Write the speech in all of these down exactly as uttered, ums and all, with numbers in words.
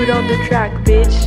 put on the track, bitch.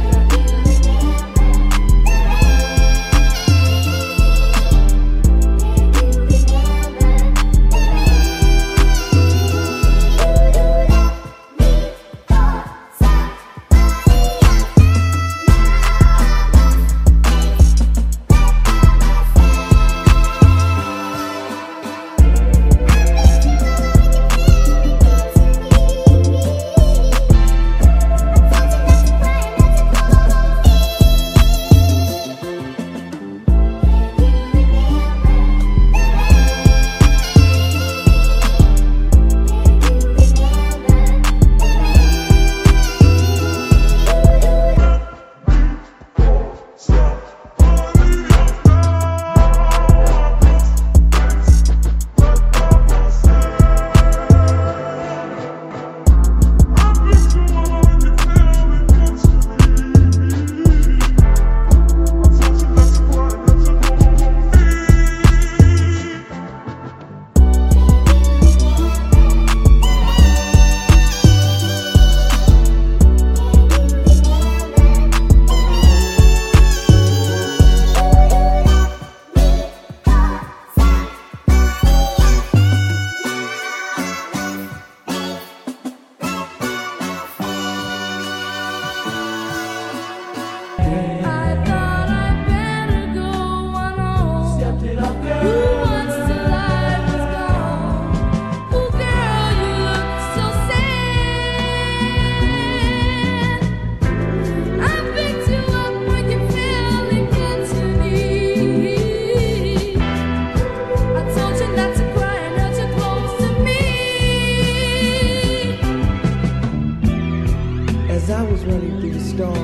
As I was running through the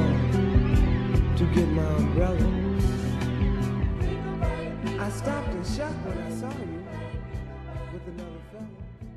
storm to get my umbrella, I stopped and shocked when I saw you with another fella.